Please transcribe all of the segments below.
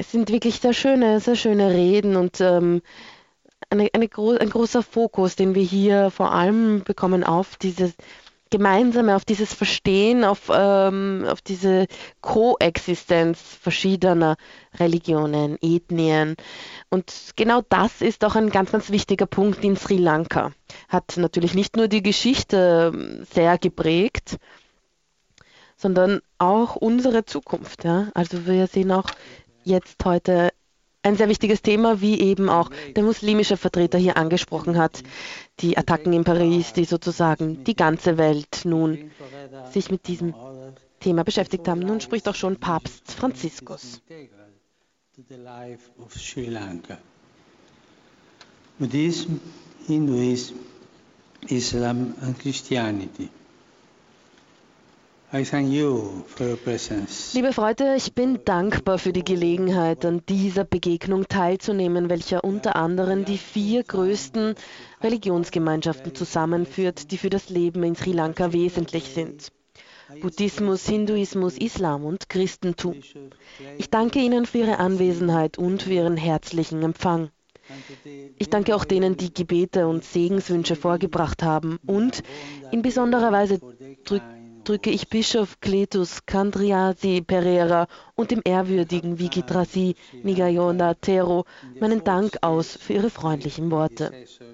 Es sind wirklich sehr schöne Reden und ein großer Fokus, den wir hier vor allem bekommen auf dieses Gemeinsame, auf dieses Verstehen, auf diese Koexistenz verschiedener Religionen, Ethnien. Und genau das ist auch ein ganz wichtiger Punkt in Sri Lanka. Hat natürlich nicht nur die Geschichte sehr geprägt, sondern auch unsere Zukunft. Ja? Also wir sehen auch jetzt heute ein sehr wichtiges Thema, wie eben auch der muslimische Vertreter hier angesprochen hat, die Attacken in Paris, die sozusagen die ganze Welt nun sich mit diesem Thema beschäftigt haben. Nun spricht auch schon Papst Franziskus. Buddhism, Hinduism, Islam and Christianity. I thank you for your presence. Liebe Freunde, ich bin dankbar für die Gelegenheit, an dieser Begegnung teilzunehmen, welcher unter anderem die 4 größten Religionsgemeinschaften zusammenführt, die für das Leben in Sri Lanka wesentlich sind. Buddhismus, Hinduismus, Islam und Christentum. Ich danke Ihnen für Ihre Anwesenheit und für Ihren herzlichen Empfang. Ich danke auch denen, die Gebete und Segenswünsche vorgebracht haben, und in besonderer Weise drücke ich Bischof Cletus Candriasi Pereira und dem ehrwürdigen Vigitrasi Nigayona Tero meinen Dank aus für ihre freundlichen Worte.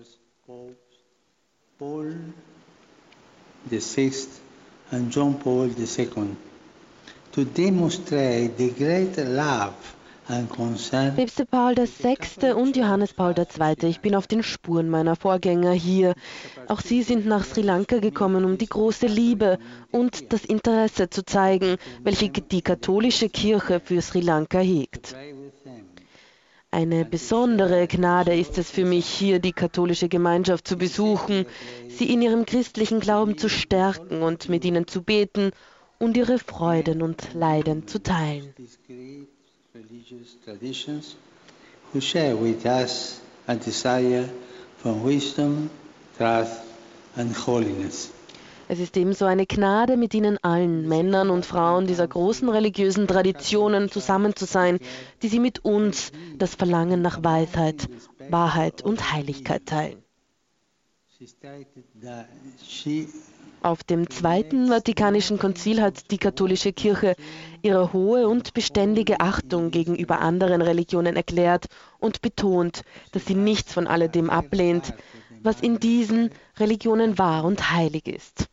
Paul VI and John Paul II, to demonstrate the great love and concern. Päpste Paul VI. Und Johannes Paul II. Ich bin auf den Spuren meiner Vorgänger hier. Auch sie sind nach Sri Lanka gekommen, um die große Liebe und das Interesse zu zeigen, welche die katholische Kirche für Sri Lanka hegt. Eine besondere Gnade ist es für mich, hier die katholische Gemeinschaft zu besuchen, sie in ihrem christlichen Glauben zu stärken und mit ihnen zu beten und ihre Freuden und Leiden zu teilen. Religious traditions who share with us a desire for wisdom, truth and holiness. Es ist ebenso eine Gnade, mit ihnen allen, Männern und Frauen dieser großen religiösen Traditionen zusammen zu sein, die sie mit uns das Verlangen nach Weisheit, Wahrheit und Heiligkeit teilen. Auf dem Zweiten Vatikanischen Konzil hat die katholische Kirche ihre hohe und beständige Achtung gegenüber anderen Religionen erklärt und betont, dass sie nichts von alledem ablehnt, was in diesen Religionen wahr und heilig ist.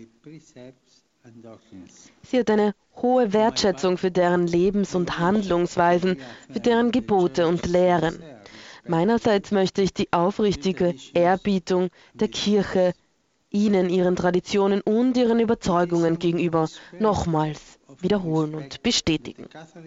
Sie hat eine hohe Wertschätzung für deren Lebens- und Handlungsweisen, für deren Gebote und Lehren. Meinerseits möchte ich die aufrichtige Ehrerbietung der Kirche Ihnen, Ihren Traditionen und Ihren Überzeugungen gegenüber nochmals wiederholen und bestätigen.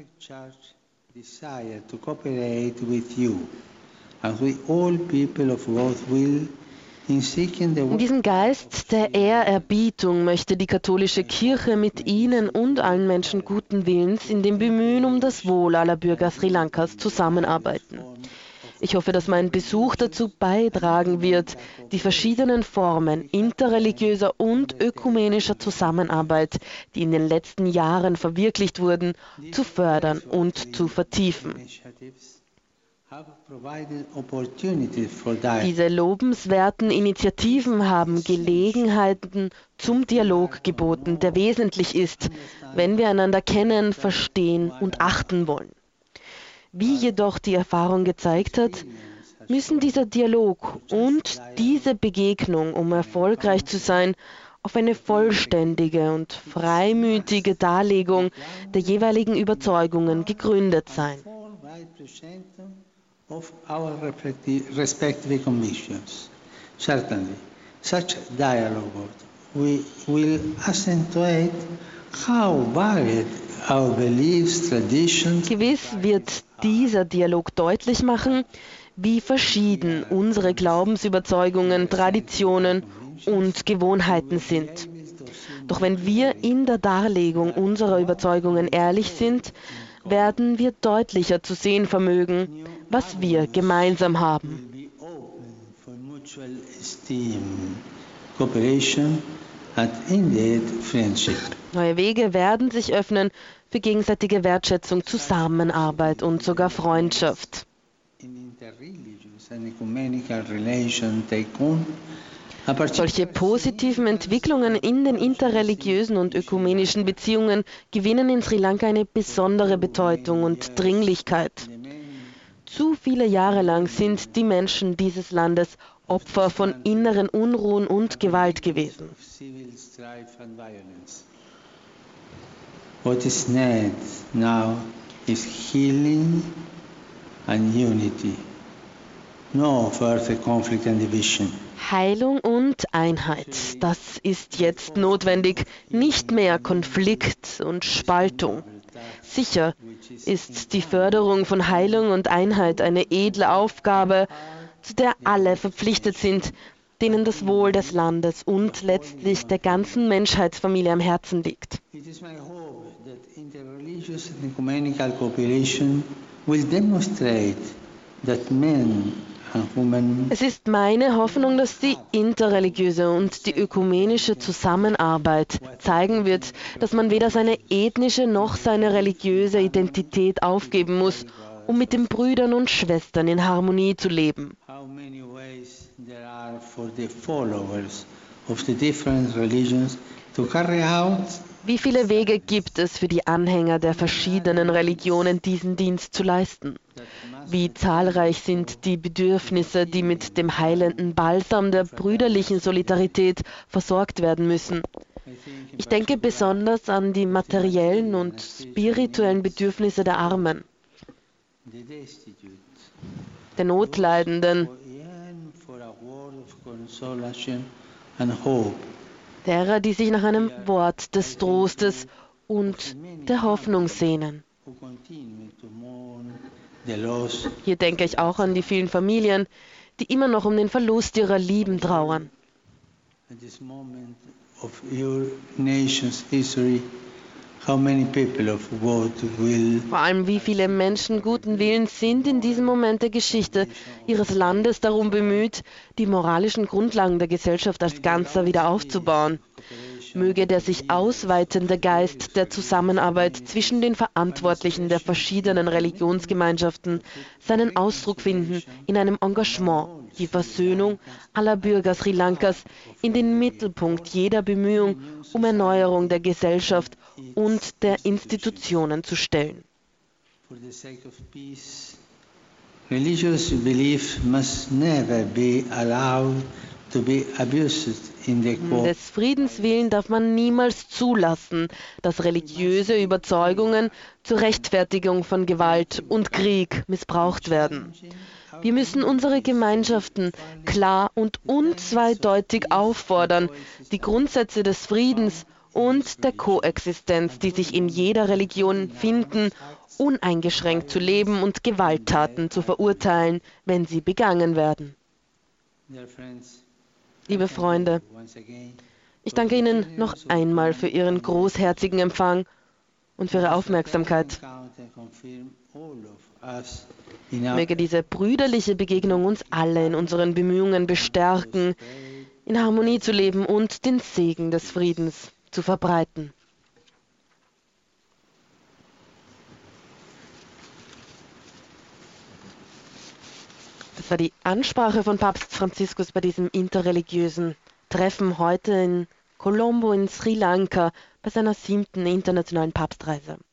In diesem Geist der Ehrerbietung möchte die katholische Kirche mit Ihnen und allen Menschen guten Willens in dem Bemühen um das Wohl aller Bürger Sri Lankas zusammenarbeiten. Ich hoffe, dass mein Besuch dazu beitragen wird, die verschiedenen Formen interreligiöser und ökumenischer Zusammenarbeit, die in den letzten Jahren verwirklicht wurden, zu fördern und zu vertiefen. Diese lobenswerten Initiativen haben Gelegenheiten zum Dialog geboten, der wesentlich ist, wenn wir einander kennen, verstehen und achten wollen. Wie jedoch die Erfahrung gezeigt hat, müssen dieser Dialog und diese Begegnung, um erfolgreich zu sein, auf eine vollständige und freimütige Darlegung der jeweiligen Überzeugungen gegründet sein. Of our respective convictions. Certainly, such dialogue will accentuate how varied our beliefs, traditions. Gewiss wird dieser Dialog deutlich machen, wie verschieden unsere Glaubensüberzeugungen, Traditionen und Gewohnheiten sind. Doch wenn wir in der Darlegung unserer Überzeugungen ehrlich sind, werden wir deutlicher zu sehen vermögen, was wir gemeinsam haben. Neue Wege werden sich öffnen für gegenseitige Wertschätzung, Zusammenarbeit und sogar Freundschaft. Solche positiven Entwicklungen in den interreligiösen und ökumenischen Beziehungen gewinnen in Sri Lanka eine besondere Bedeutung und Dringlichkeit. Zu viele Jahre lang sind die Menschen dieses Landes Opfer von inneren Unruhen und Gewalt gewesen. What is needed now is healing and unity. No further conflict and division. Heilung und Einheit, das ist jetzt notwendig, nicht mehr Konflikt und Spaltung. Sicher ist die Förderung von Heilung und Einheit eine edle Aufgabe, zu der alle verpflichtet sind, denen das Wohl des Landes und letztlich der ganzen Menschheitsfamilie am Herzen liegt. It is my hope that interreligious and ecumenical cooperation will demonstrate that men and women. Es ist meine Hoffnung, dass die interreligiöse und die ökumenische Zusammenarbeit zeigen wird, dass man weder seine ethnische noch seine religiöse Identität aufgeben muss, um mit den Brüdern und Schwestern in Harmonie zu leben. How many ways there are for the followers of the different religions to carry out. Wie viele Wege gibt es für die Anhänger der verschiedenen Religionen, diesen Dienst zu leisten? Wie zahlreich sind die Bedürfnisse, die mit dem heilenden Balsam der brüderlichen Solidarität versorgt werden müssen? Ich denke besonders an die materiellen und spirituellen Bedürfnisse der Armen, der Notleidenden, derer, die sich nach einem Wort des Trostes und der Hoffnung sehnen. Hier denke ich auch an die vielen Familien, die immer noch um den Verlust ihrer Lieben trauern. Vor allem, wie viele Menschen guten Willens sind in diesem Moment der Geschichte ihres Landes darum bemüht, die moralischen Grundlagen der Gesellschaft als Ganzer wieder aufzubauen. Möge der sich ausweitende Geist der Zusammenarbeit zwischen den Verantwortlichen der verschiedenen Religionsgemeinschaften seinen Ausdruck finden in einem Engagement, die Versöhnung aller Bürger Sri Lankas in den Mittelpunkt jeder Bemühung um Erneuerung der Gesellschaft und der Institutionen zu stellen. Religious belief must never be allowed to be abused in the court. Des Friedens willen darf man niemals zulassen, dass religiöse Überzeugungen zur Rechtfertigung von Gewalt und Krieg missbraucht werden. Wir müssen unsere Gemeinschaften klar und unzweideutig auffordern, die Grundsätze des Friedens und der Koexistenz, die sich in jeder Religion finden, uneingeschränkt zu leben und Gewalttaten zu verurteilen, wenn sie begangen werden. Liebe Freunde, ich danke Ihnen noch einmal für Ihren großherzigen Empfang und für Ihre Aufmerksamkeit. Möge diese brüderliche Begegnung uns alle in unseren Bemühungen bestärken, in Harmonie zu leben und den Segen des Friedens zu verbreiten. Das war die Ansprache von Papst Franziskus bei diesem interreligiösen Treffen heute in Colombo in Sri Lanka bei seiner 7. internationalen Papstreise.